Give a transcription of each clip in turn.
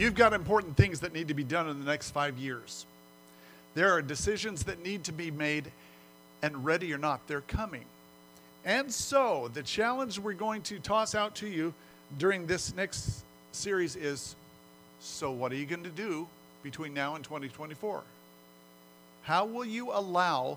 You've got important things that need to be done in the next 5 years. There are decisions that need to be made, and ready or not, they're coming. And so the challenge we're going to toss out to you during this next series is, so what are you going to do between now and 2024? How will you allow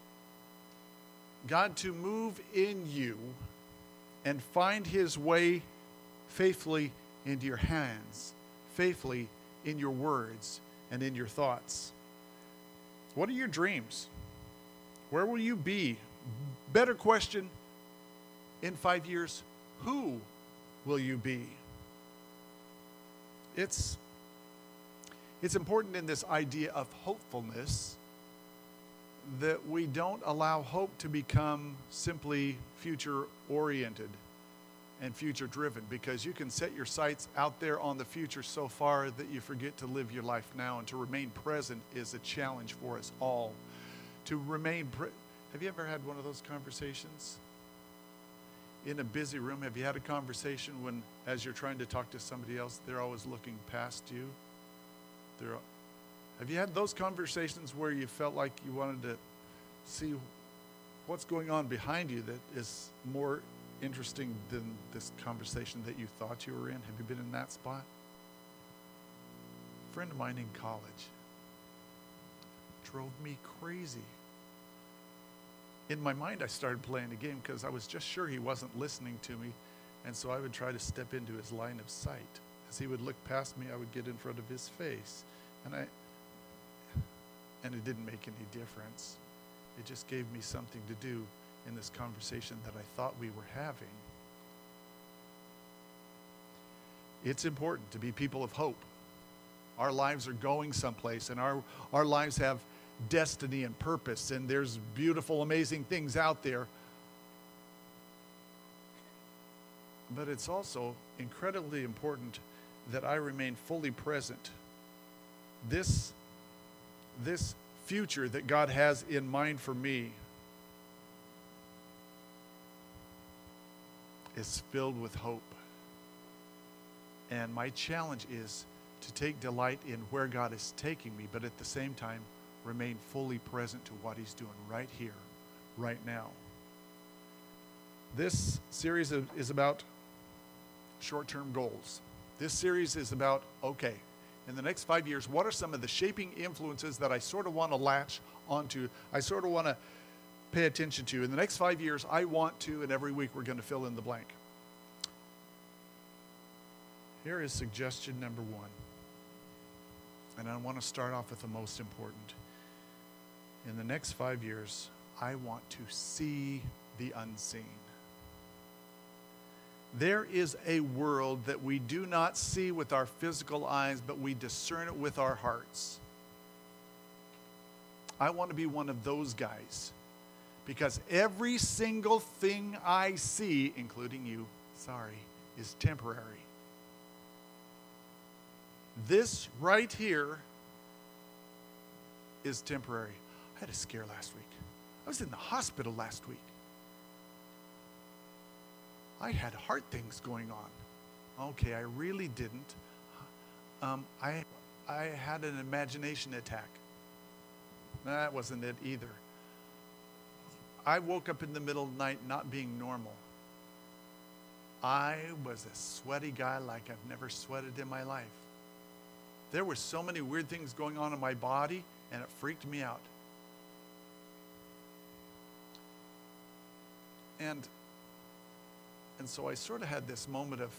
God to move in you and find his way faithfully into your hands, faithfully in your words and in your thoughts? What are your dreams? Where will you be? Better question, in 5 years, who will you be? It's important in this idea of hopefulness that we don't allow hope to become simply future-oriented and future-driven, because you can set your sights out there on the future so far that you forget to live your life now, and to remain present is a challenge for us all. To remain have you ever had one of those conversations? In a busy room, have you had a conversation when, as you're trying to talk to somebody else, they're always looking past you? Have you had those conversations where you felt like you wanted to see what's going on behind you that is more interesting than this conversation that you thought you were in? Have you been in that spot? A friend of mine in college drove me crazy. In my mind, I started playing a game because I was just sure he wasn't listening to me, and so I would try to step into his line of sight. As he would look past me, I would get in front of his face, and it didn't make any difference. It just gave me something to do in this conversation that I thought we were having. It's important to be people of hope. Our lives are going someplace, and our lives have destiny and purpose, and there's beautiful, amazing things out there. But it's also incredibly important that I remain fully present. This future that God has in mind for me is filled with hope. And my challenge is to take delight in where God is taking me, but at the same time, remain fully present to what he's doing right here, right now. This series is about short-term goals. This series is about, okay, in the next 5 years, what are some of the shaping influences that I sort of want to latch onto, I sort of want to pay attention to? In the next 5 years, I want to, and every week we're going to fill in the blank. Here is suggestion number 1. And I want to start off with the most important. In the next 5 years, I want to see the unseen. There is a world that we do not see with our physical eyes, but we discern it with our hearts. I want to be one of those guys, because every single thing I see, including you, is temporary. This right here is temporary. I had a scare last week. I was in the hospital last week. I had heart things going on. Okay, I really didn't. I had an imagination attack. That wasn't it either. I woke up in the middle of the night not being normal. I was a sweaty guy like I've never sweated in my life. There were so many weird things going on in my body, and it freaked me out. And so I sort of had this moment of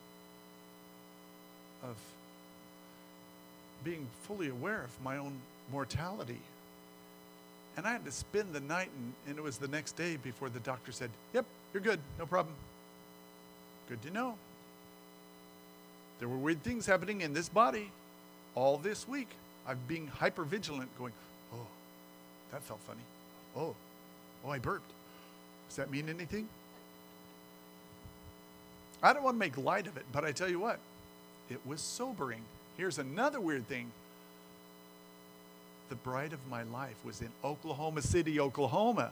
being fully aware of my own mortality. And I had to spend the night, and it was the next day before the doctor said, "Yep, you're good, no problem." Good to know. There were weird things happening in this body all this week. I've been hypervigilant, going, "Oh, that felt funny. Oh, I burped. Does that mean anything?" I don't want to make light of it, but I tell you what, it was sobering. Here's another weird thing. The bride of my life was in Oklahoma City, Oklahoma.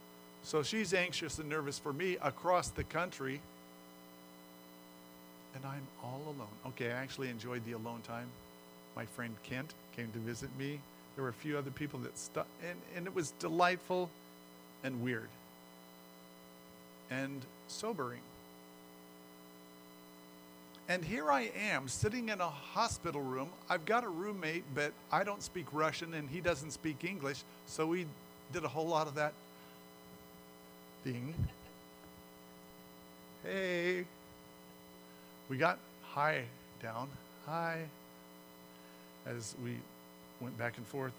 So she's anxious and nervous for me across the country. And I'm all alone. Okay, I actually enjoyed the alone time. My friend Kent came to visit me. There were a few other people that stuck, and it was delightful and weird and sobering. And here I am sitting in a hospital room. I've got a roommate, but I don't speak Russian and he doesn't speak English. So we did a whole lot of that thing. Hey. We got hi down. Hi. As we went back and forth.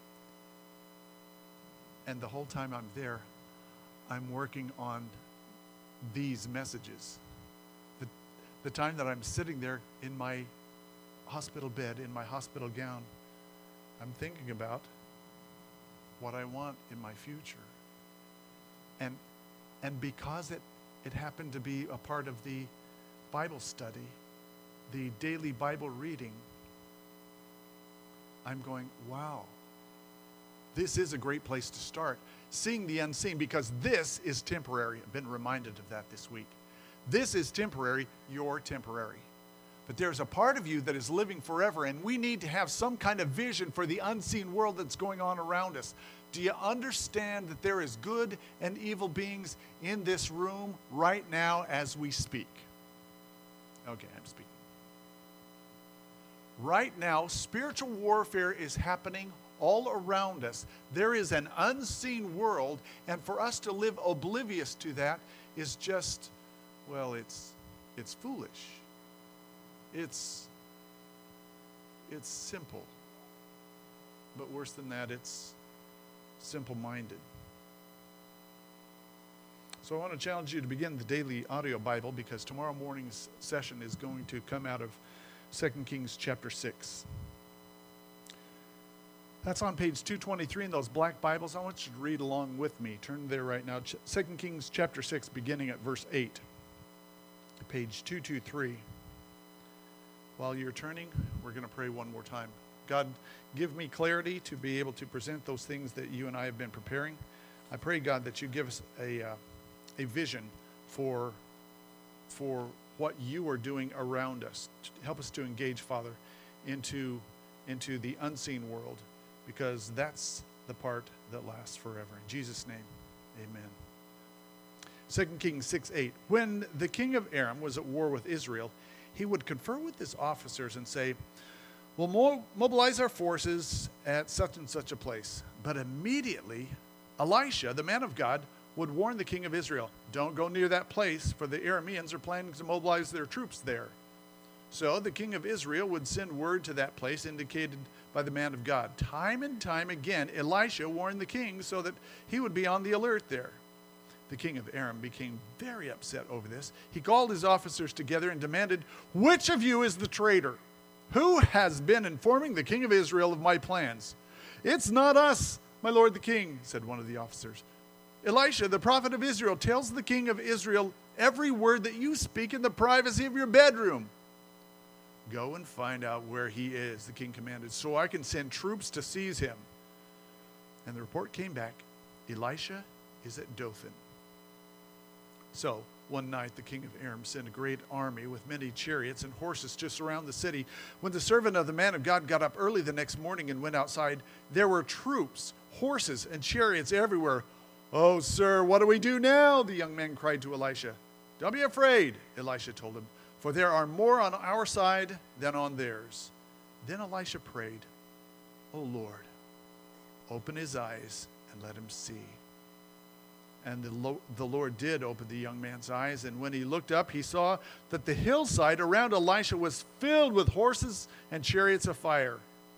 And the whole time I'm there, I'm working on these messages. The time that I'm sitting there in my hospital bed, in my hospital gown, I'm thinking about what I want in my future. And because it happened to be a part of the Bible study, the daily Bible reading, I'm going, wow, this is a great place to start. Seeing the unseen, because this is temporary. I've been reminded of that this week. This is temporary, you're temporary. But there's a part of you that is living forever, and we need to have some kind of vision for the unseen world that's going on around us. Do you understand that there is good and evil beings in this room right now as we speak? Okay, I'm speaking. Right now, spiritual warfare is happening all around us. There is an unseen world, and for us to live oblivious to that is just, well, it's foolish. It's simple. But worse than that, it's simple-minded. So I want to challenge you to begin the daily audio Bible, because tomorrow morning's session is going to come out of 2 Kings chapter 6. That's on page 223 in those black Bibles. I want you to read along with me. Turn there right now. 2 Kings chapter 6, beginning at verse 8. Page 223. While you're turning, we're going to pray one more time. God, give me clarity to be able to present those things that you and I have been preparing. I pray, God, that you give us a vision for what you are doing around us. Help us to engage, Father, into the unseen world, because that's the part that lasts forever. In Jesus' name, amen. 2 Kings 6:8. When the king of Aram was at war with Israel, he would confer with his officers and say, we'll mobilize our forces at such and such a place. But immediately, Elisha, the man of God, would warn the king of Israel, don't go near that place, for the Arameans are planning to mobilize their troops there. So the king of Israel would send word to that place indicated by the man of God. Time and time again, Elisha warned the king so that he would be on the alert there. The king of Aram became very upset over this. He called his officers together and demanded, which of you is the traitor? Who has been informing the king of Israel of my plans? It's not us, my lord the king, said one of the officers. Elisha, the prophet of Israel, tells the king of Israel every word that you speak in the privacy of your bedroom. Go and find out where he is, the king commanded, so I can send troops to seize him. And the report came back, Elisha is at Dothan. So one night the king of Aram sent a great army with many chariots and horses to surround the city. When the servant of the man of God got up early the next morning and went outside, there were troops, horses, and chariots everywhere. Oh, sir, what do we do now? The young man cried to Elisha. Don't be afraid, Elisha told him, for there are more on our side than on theirs. Then Elisha prayed, O Lord, open his eyes and let him see. And the Lord did open the young man's eyes, and when he looked up, he saw that the hillside around Elisha was filled with horses and chariots of fire.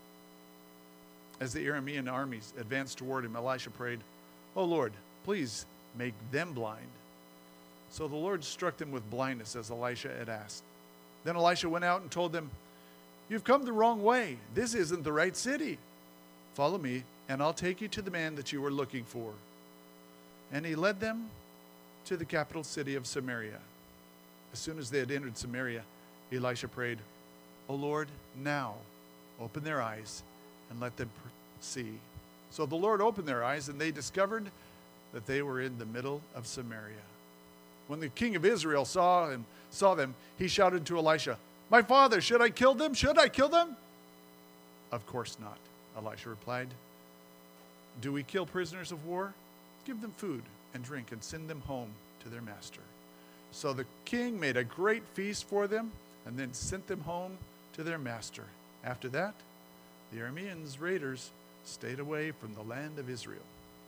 As the Aramean armies advanced toward him, Elisha prayed, O Lord, please make them blind. So the Lord struck them with blindness, as Elisha had asked. Then Elisha went out and told them, You've come the wrong way. This isn't the right city. Follow me, and I'll take you to the man that you were looking for. And he led them to the capital city of Samaria. As soon as they had entered Samaria, Elisha prayed, O Lord, now open their eyes and let them see. So the Lord opened their eyes, and they discovered that they were in the middle of Samaria. When the king of Israel saw them, he shouted to Elisha, "My father, should I kill them? Should I kill them?" "Of course not," Elisha replied. "Do we kill prisoners of war? Give them food and drink and send them home to their master." So the king made a great feast for them and then sent them home to their master. After that, the Arameans raiders stayed away from the land of Israel.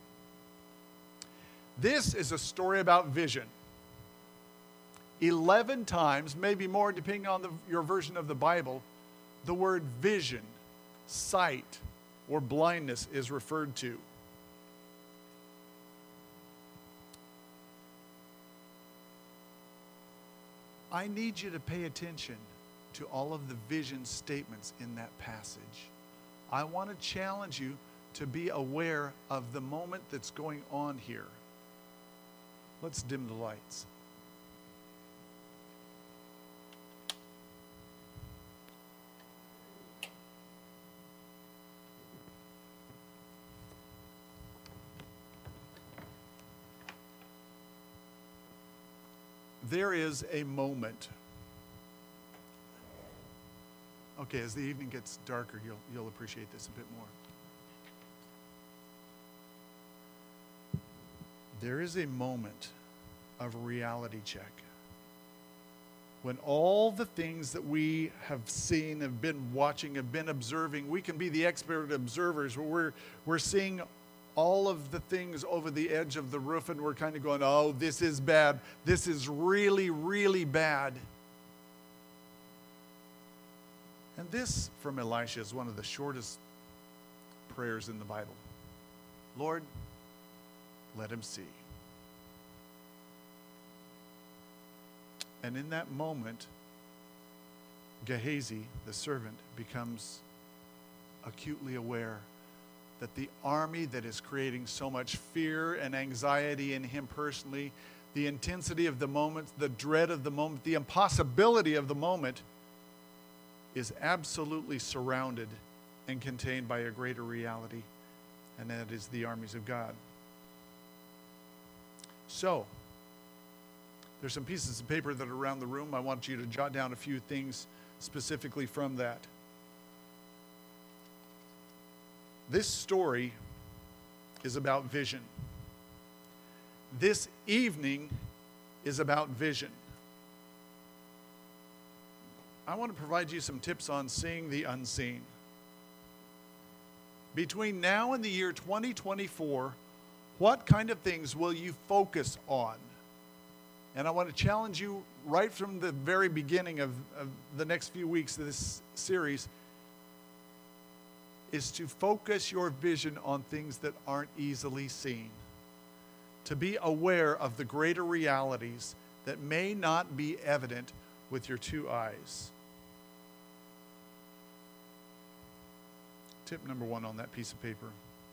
This is a story about vision. 11 times, maybe more depending on your version of the Bible, the word vision, sight, or blindness is referred to. I need you to pay attention to all of the vision statements in that passage. I want to challenge you to be aware of the moment that's going on here. Let's dim the lights. There is a moment. Okay, as the evening gets darker, you'll appreciate this a bit more. There is a moment of reality check when all the things that we have seen, have been watching, have been observing, we can be the expert observers where we're seeing all of the things over the edge of the roof and we're kind of going, "Oh, this is bad. This is really, really bad." And this from Elisha is one of the shortest prayers in the Bible. "Lord, let him see." And in that moment, Gehazi, the servant, becomes acutely aware that the army that is creating so much fear and anxiety in him personally, the intensity of the moment, the dread of the moment, the impossibility of the moment, is absolutely surrounded and contained by a greater reality, and that is the armies of God. So, there's some pieces of paper that are around the room. I want you to jot down a few things specifically from that. This story is about vision. This evening is about vision. I want to provide you some tips on seeing the unseen. Between now and the year 2024, what kind of things will you focus on? And I want to challenge you right from the very beginning of the next few weeks of this series is to focus your vision on things that aren't easily seen. To be aware of the greater realities that may not be evident with your two eyes. Tip number 1 on that piece of paper.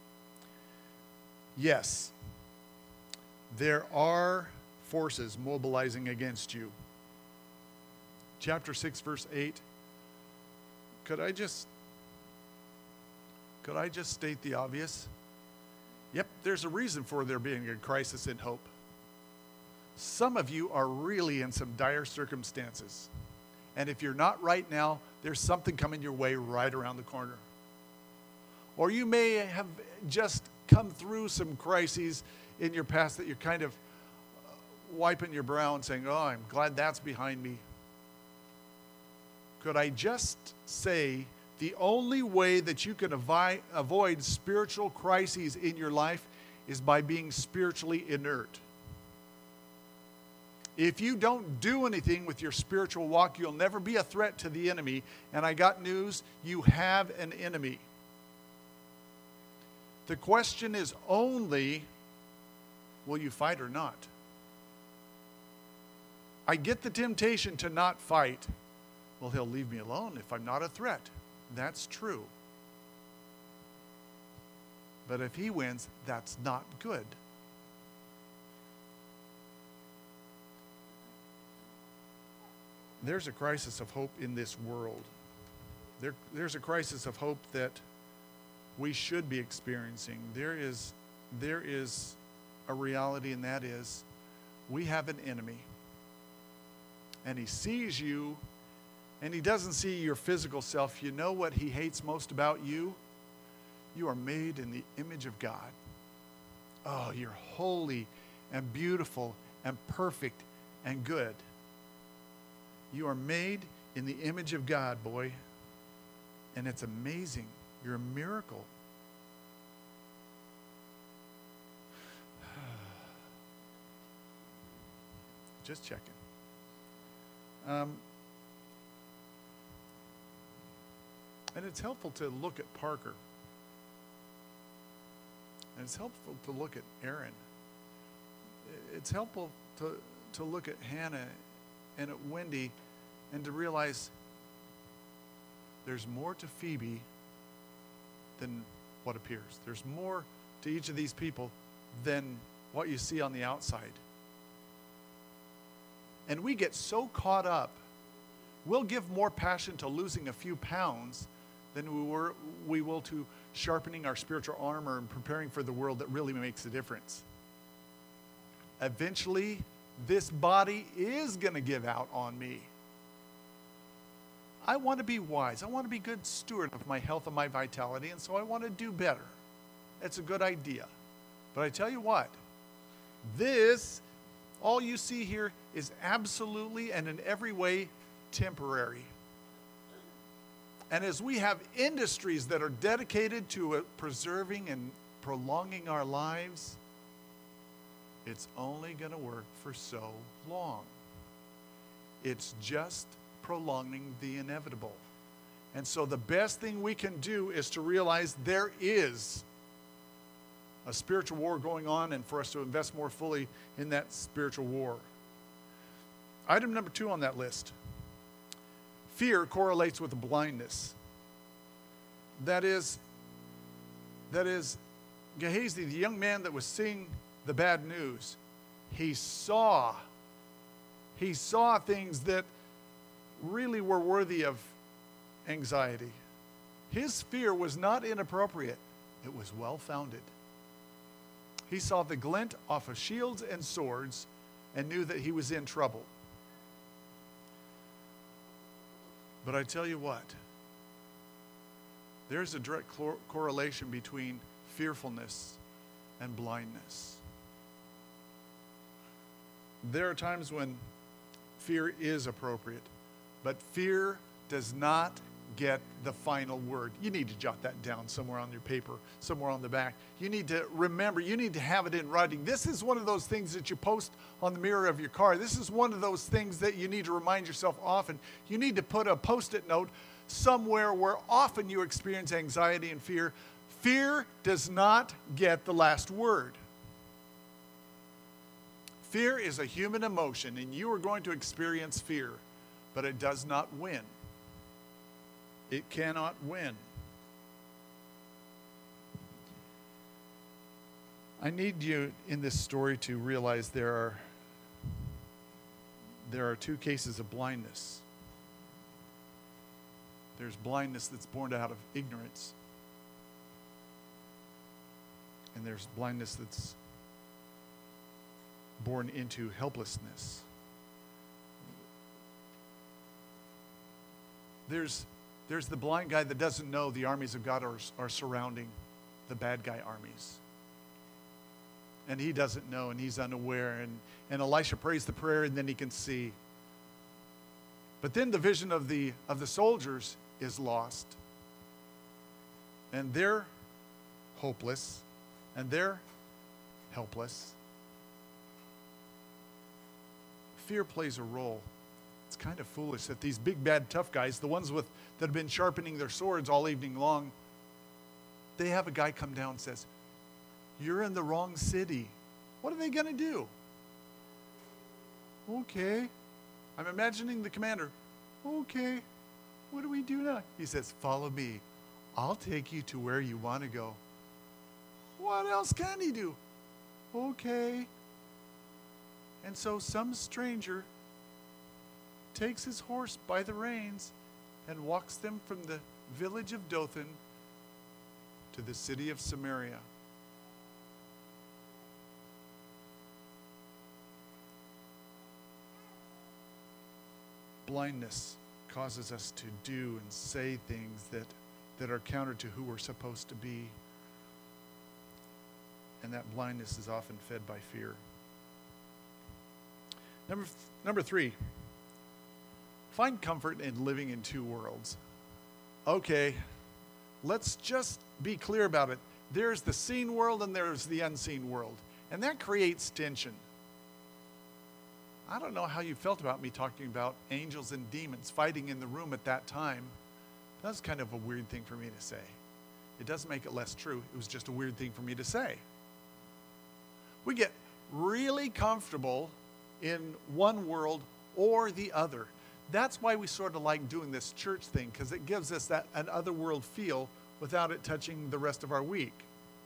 Yes, there are forces mobilizing against you. Chapter 6, verse 8. Could I just state the obvious? Yep, there's a reason for there being a crisis in hope. Some of you are really in some dire circumstances. And if you're not right now, there's something coming your way right around the corner. Or you may have just come through some crises in your past that you're kind of wiping your brow and saying, "Oh, I'm glad that's behind me." Could I just say the only way that you can avoid spiritual crises in your life is by being spiritually inert. If you don't do anything with your spiritual walk, you'll never be a threat to the enemy. And I got news, you have an enemy. The question is only, will you fight or not? I get the temptation to not fight. Well, he'll leave me alone if I'm not a threat. That's true. But if he wins, that's not good. There's a crisis of hope in this world. There's a crisis of hope that we should be experiencing. There is a reality, and that is we have an enemy. And he sees you, and he doesn't see your physical self. You know what he hates most about you? You are made in the image of God. Oh, you're holy and beautiful and perfect and good. You are made in the image of God, boy. And it's amazing. You're a miracle. Just checking. And it's helpful to look at Parker. And it's helpful to look at Aaron. It's helpful to look at Hannah and at Wendy and to realize there's more to Phoebe than what appears. There's more to each of these people than what you see on the outside. And we get so caught up, we'll give more passion to losing a few pounds than we will to sharpening our spiritual armor and preparing for the world that really makes a difference. Eventually, this body is going to give out on me. I want to be wise. I want to be good steward of my health and my vitality, and so I want to do better. It's a good idea. But I tell you what, all you see here is absolutely and in every way temporary. And as we have industries that are dedicated to preserving and prolonging our lives, it's only going to work for so long. It's just prolonging the inevitable. And so the best thing we can do is to realize there is a spiritual war going on, and for us to invest more fully in that spiritual war. Item number 2 on that list. Fear correlates with blindness. That is Gehazi, the young man that was seeing the bad news. He saw things that really were worthy of anxiety. His fear was not inappropriate. It was well-founded. He saw the glint off of shields and swords and knew that he was in trouble. But I tell you what, there's a direct correlation between fearfulness and blindness. There are times when fear is appropriate, but fear does not get the final word. You need to jot that down somewhere on your paper, somewhere on the back. You need to remember, you need to have it in writing. This is one of those things that you post on the mirror of your car. This is one of those things that you need to remind yourself often. You need to put a Post-it note somewhere where often you experience anxiety and fear. Fear does not get the last word. Fear is a human emotion, and you are going to experience fear, but it does not win. It cannot win. I need you in this story to realize there are 2 cases of blindness. There's blindness that's born out of ignorance, and there's blindness that's born into helplessness. There's the blind guy that doesn't know the armies of God are surrounding the bad guy armies. And he doesn't know, and he's unaware. And Elisha prays the prayer, and then he can see. But then the vision of the soldiers is lost. And they're hopeless, and they're helpless. Fear plays a role. It's kind of foolish that these big, bad, tough guys, the ones that have been sharpening their swords all evening long, they have a guy come down and says, "You're in the wrong city." What are they going to do? Okay. I'm imagining the commander. Okay. What do we do now? He says, "Follow me. I'll take you to where you want to go." What else can he do? Okay. And so some stranger takes his horse by the reins and walks them from the village of Dothan to the city of Samaria. blindness causes us to do and say things that are counter to who we're supposed to be. And that blindness is often fed by fear. Number 3, find comfort in living in two worlds. Okay, let's just be clear about it. There's the seen world and there's the unseen world. And that creates tension. I don't know how you felt about me talking about angels and demons fighting in the room at that time. That's kind of a weird thing for me to say. It doesn't make it less true. It was just a weird thing for me to say. We get really comfortable in one world or the other. That's why we sort of like doing this church thing, because it gives us that an other world feel without it touching the rest of our week.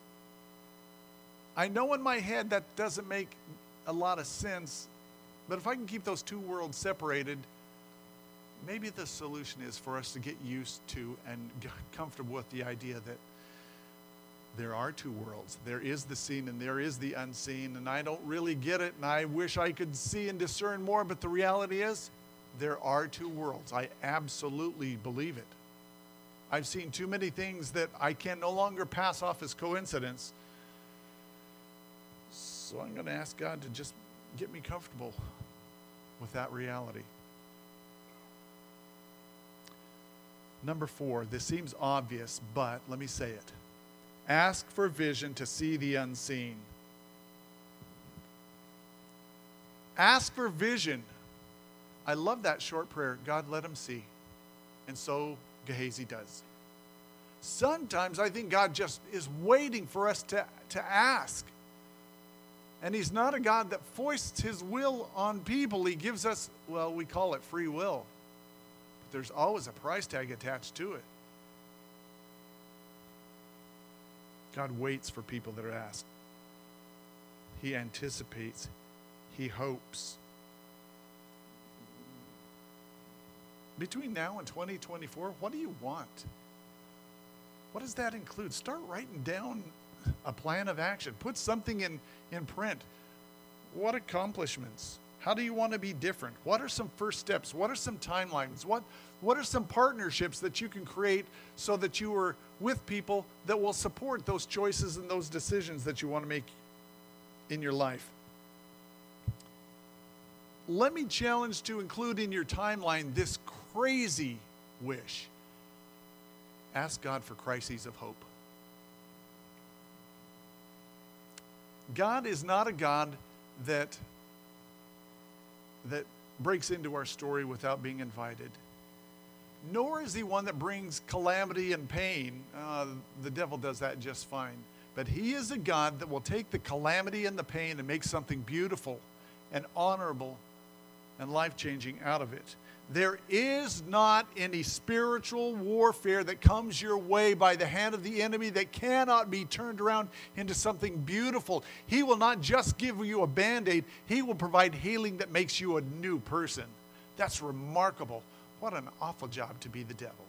I know in my head that doesn't make a lot of sense, but if I can keep those two worlds separated, maybe the solution is for us to get used to and get comfortable with the idea that there are two worlds. There is the seen and there is the unseen, and I don't really get it, and I wish I could see and discern more, but the reality is there are two worlds. I absolutely believe it. I've seen too many things that I can no longer pass off as coincidence. So I'm going to ask God to just get me comfortable with that reality. Number 4, this seems obvious, but let me say it. Ask for vision to see the unseen. Ask for vision. I love that short prayer. God, let him see. And so Gehazi does. Sometimes I think God just is waiting for us to ask. And he's not a God that foists his will on people. He gives us, well, we call it free will. But there's always a price tag attached to it. God waits for people that are asked. He anticipates. He hopes. Between now and 2024, what do you want? What does that include? Start writing down a plan of action. Put something in print. What accomplishments? How do you want to be different? What are some first steps? What are some timelines? What are some partnerships that you can create so that you are with people that will support those choices and those decisions that you want to make in your life? Let me challenge to include in your timeline this crazy wish. Ask God for crises of hope. God is not a God that breaks into our story without being invited. Nor is he one that brings calamity and pain. The devil does that just fine. But he is a God that will take the calamity and the pain and make something beautiful and honorable and life-changing out of it. There is not any spiritual warfare that comes your way by the hand of the enemy that cannot be turned around into something beautiful. He will not just give you a Band-Aid. He will provide healing that makes you a new person. That's remarkable. What an awful job to be the devil.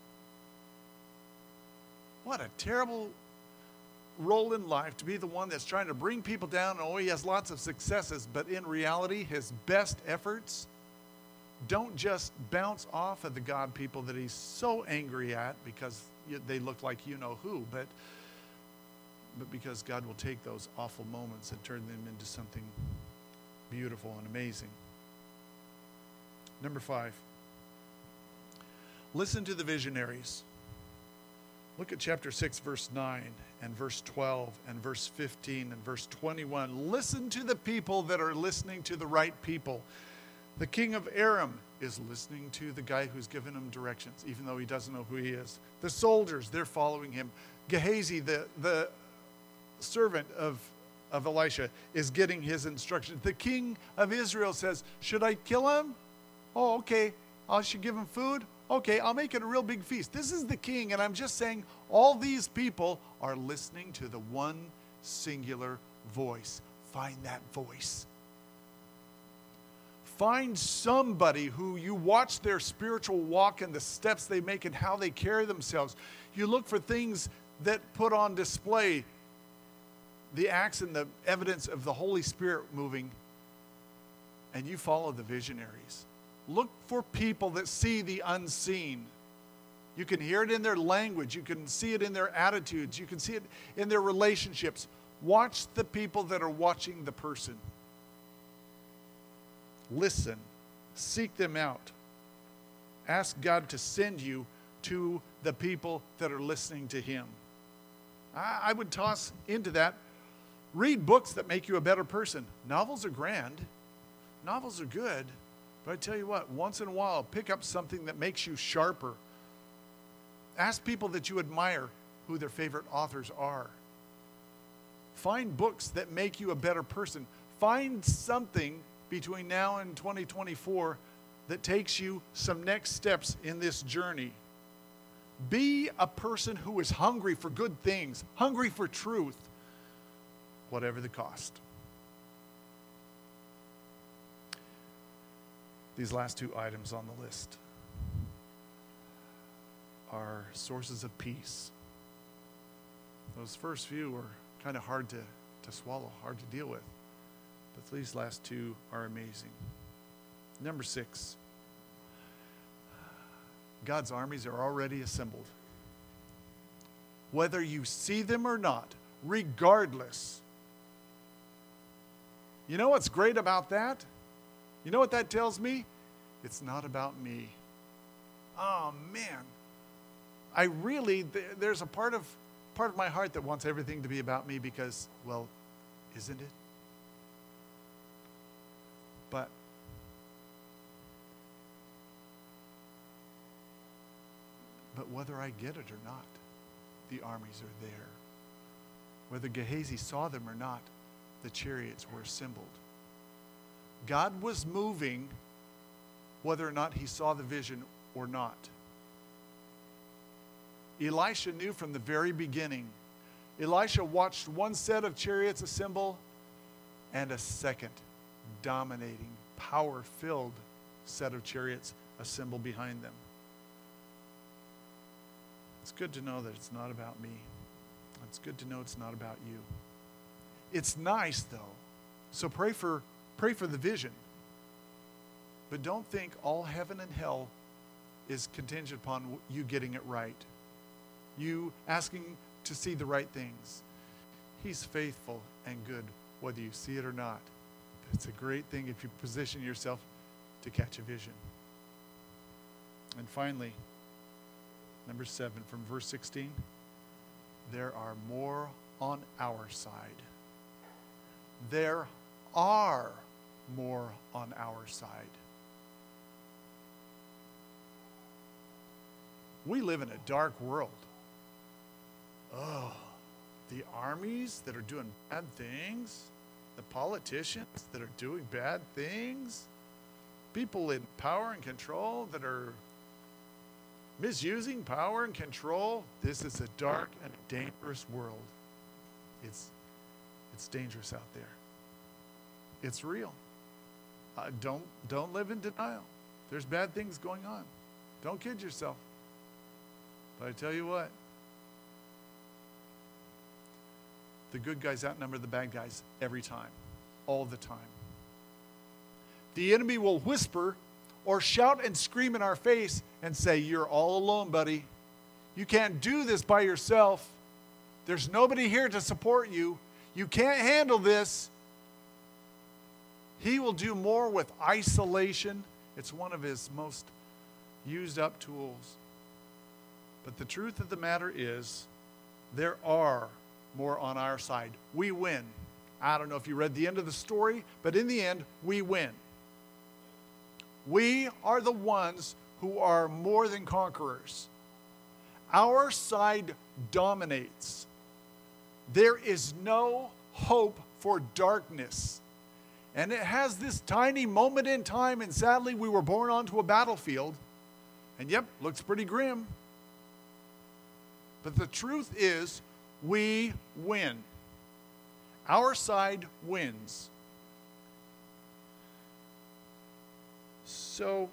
What a terrible role in life to be the one that's trying to bring people down. Oh, he has lots of successes, but in reality, his best efforts don't just bounce off of the God people that he's so angry at because they look like you know who, but because God will take those awful moments and turn them into something beautiful and amazing. Number 5, listen to the visionaries. Look at chapter 6, verse 9 and verse 12 and verse 15 and verse 21. Listen to the people that are listening to the right people. The king of Aram is listening to the guy who's given him directions, even though he doesn't know who he is. The soldiers, they're following him. Gehazi, the servant of Elisha, is getting his instructions. The king of Israel says, should I kill him? Oh, okay. I should give him food? Okay, I'll make it a real big feast. This is the king, and I'm just saying all these people are listening to the one singular voice. Find that voice. Find somebody who you watch their spiritual walk and the steps they make and how they carry themselves. You look for things that put on display the acts and the evidence of the Holy Spirit moving, and you follow the visionaries. Look for people that see the unseen. You can hear it in their language. You can see it in their attitudes. You can see it in their relationships. Watch the people that are watching the person. Listen. Seek them out. Ask God to send you to the people that are listening to Him. I would toss into that. Read books that make you a better person. Novels are grand. Novels are good. But I tell you what, once in a while, pick up something that makes you sharper. Ask people that you admire who their favorite authors are. Find books that make you a better person. Find something between now and 2024 that takes you some next steps in this journey. Be a person who is hungry for good things, hungry for truth, whatever the cost. These last two items on the list are sources of peace. Those first few are kind of hard to swallow, hard to deal with. But these last two are amazing. Number 6, God's armies are already assembled. Whether you see them or not, regardless. You know what's great about that? You know what that tells me? It's not about me. Oh, man. There's a part of my heart that wants everything to be about me because, well, isn't it? But whether I get it or not, the armies are there. Whether Gehazi saw them or not, the chariots were assembled. God was moving whether or not he saw the vision or not. Elisha knew from the very beginning. Elisha watched one set of chariots assemble and a second dominating, power-filled set of chariots assemble behind them. It's good to know that it's not about me. It's good to know it's not about you. It's nice, though. So pray for the vision. But don't think all heaven and hell is contingent upon you getting it right. You asking to see the right things. He's faithful and good, whether you see it or not. But it's a great thing if you position yourself to catch a vision. And finally, number 7 from verse 16, there are more on our side. There are more on our side. We live in a dark world. Oh, the armies that are doing bad things, the politicians that are doing bad things, people in power and control that are misusing power and control. This is a dark and dangerous world. It's dangerous out there. It's real. Don't live in denial. There's bad things going on. Don't kid yourself. But I tell you what, the good guys outnumber the bad guys every time, all the time. The enemy will whisper or shout and scream in our face and say, you're all alone, buddy. You can't do this by yourself. There's nobody here to support you. You can't handle this. He will do more with isolation. It's one of his most used up tools. But the truth of the matter is, there are more on our side. We win. I don't know if you read the end of the story, but in the end, we win. We are the ones who are more than conquerors. Our side dominates. There is no hope for darkness. And it has this tiny moment in time, and sadly, we were born onto a battlefield. And yep, looks pretty grim. But the truth is, we win. Our side wins. So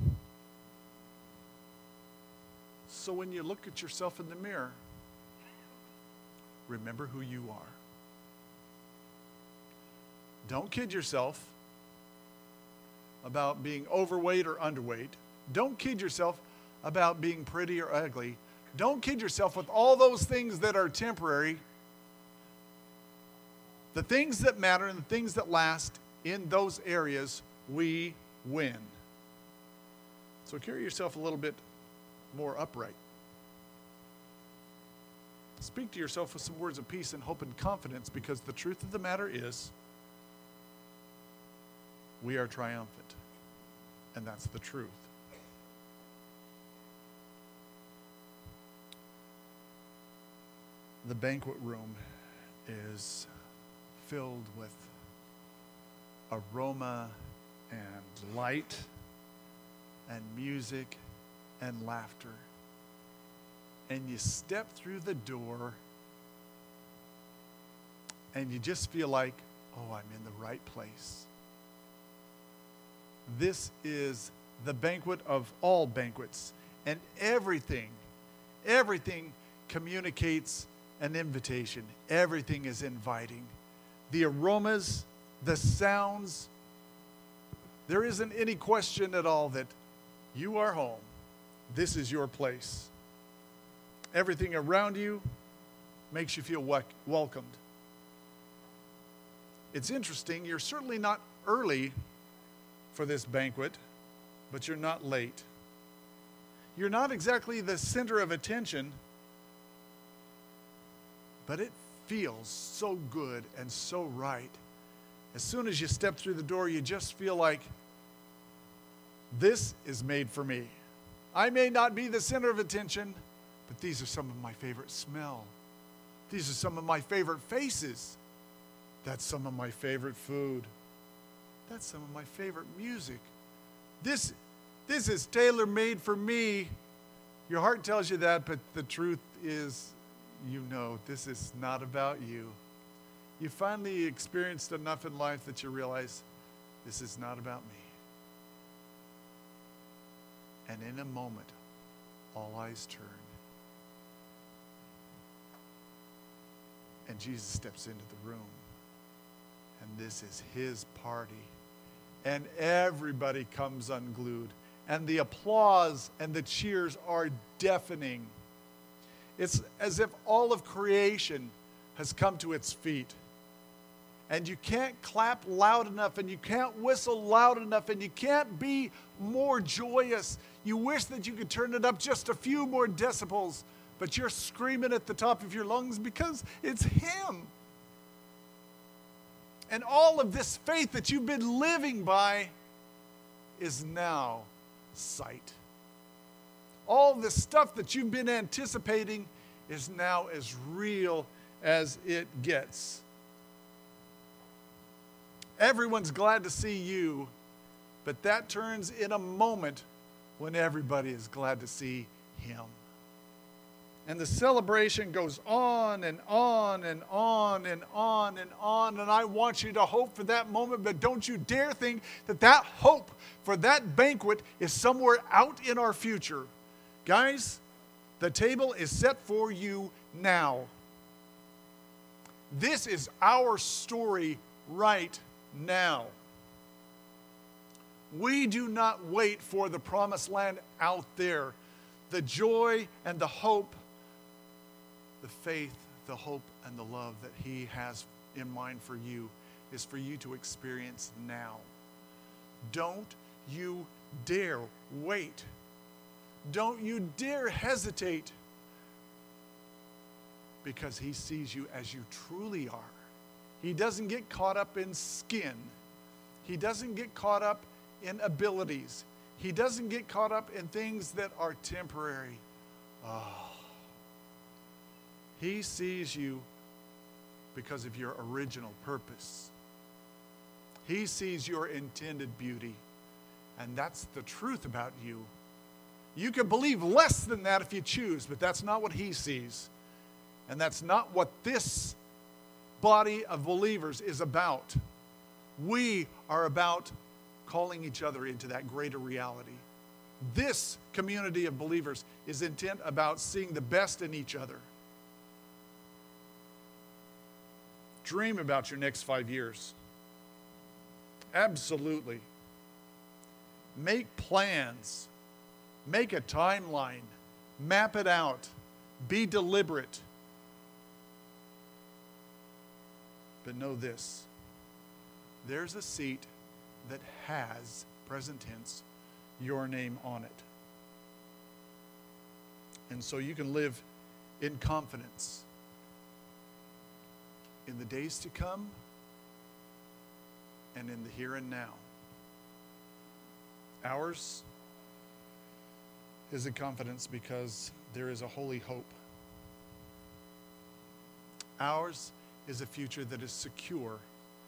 when you look at yourself in the mirror, remember who you are. Don't kid yourself. about being overweight or underweight. Don't kid yourself about being pretty or ugly. Don't kid yourself with all those things that are temporary. The things that matter and the things that last, in those areas, we win. So carry yourself a little bit more upright. Speak to yourself with some words of peace and hope and confidence, because the truth of the matter is, we are triumphant. And that's the truth. The banquet room is filled with aroma and light and music and laughter. And you step through the door and you just feel like, oh, I'm in the right place. This is the banquet of all banquets, and everything communicates an invitation. Everything is inviting. The aromas, the sounds, there isn't any question at all that you are home. This is your place. Everything around you makes you feel welcomed. It's interesting, you're certainly not early for this banquet, but you're not late. You're not exactly the center of attention, but it feels so good and so right. As soon as you step through the door, you just feel like, this is made for me. I may not be the center of attention, but these are some of my favorite smell. These are some of my favorite faces. That's some of my favorite food. That's some of my favorite music. This is tailor-made for me. Your heart tells you that, but the truth is, you know, this is not about you. You finally experienced enough in life that you realize, this is not about me. And in a moment, all eyes turn. And Jesus steps into the room. And this is his party. And everybody comes unglued. And the applause and the cheers are deafening. It's as if all of creation has come to its feet. And you can't clap loud enough, and you can't whistle loud enough, and you can't be more joyous. You wish that you could turn it up just a few more decibels, but you're screaming at the top of your lungs because it's him. And all of this faith that you've been living by is now sight. All the stuff that you've been anticipating is now as real as it gets. Everyone's glad to see you, but that turns in a moment when everybody is glad to see him. And the celebration goes on and on and on and on and on. And I want you to hope for that moment, but don't you dare think that that hope for that banquet is somewhere out in our future. Guys, the table is set for you now. This is our story right now. We do not wait for the promised land out there. The joy and the hope, the faith, the hope, and the love that he has in mind for you is for you to experience now. Don't you dare wait. Don't you dare hesitate, because he sees you as you truly are. He doesn't get caught up in skin. He doesn't get caught up in abilities. He doesn't get caught up in things that are temporary. He sees you because of your original purpose. He sees your intended beauty. And that's the truth about you. You can believe less than that if you choose, but that's not what he sees. And that's not what this body of believers is about. We are about calling each other into that greater reality. This community of believers is intent about seeing the best in each other. Dream about your next 5 years. Absolutely. Make plans. Make a timeline. Map it out. Be deliberate. But know this. There's a seat that has, present tense, your name on it. And so you can live in confidence in the days to come and in the here and now. Ours is a confidence because there is a holy hope. Ours is a future that is secure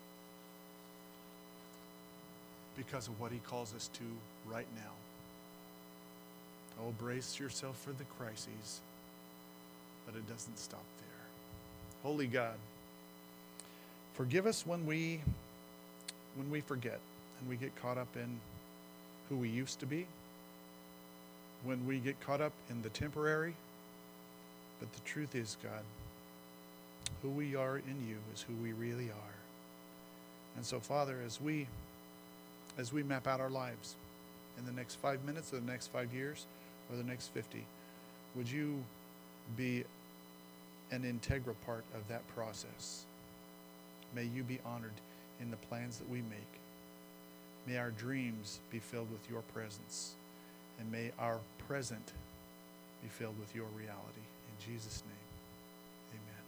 because of what he calls us to right now. Oh, brace yourself for the crises, but it doesn't stop there. Holy God, forgive us when we forget and we get caught up in who we used to be, when we get caught up in the temporary. But the truth is, God, who we are in you is who we really are. And so, Father, as we map out our lives in the next 5 minutes or the next 5 years or the next 50, would you be an integral part of that process? May you be honored in the plans that we make. May our dreams be filled with your presence. And may our present be filled with your reality. In Jesus' name, amen.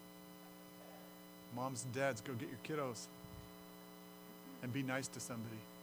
Moms and dads, go get your kiddos and be nice to somebody.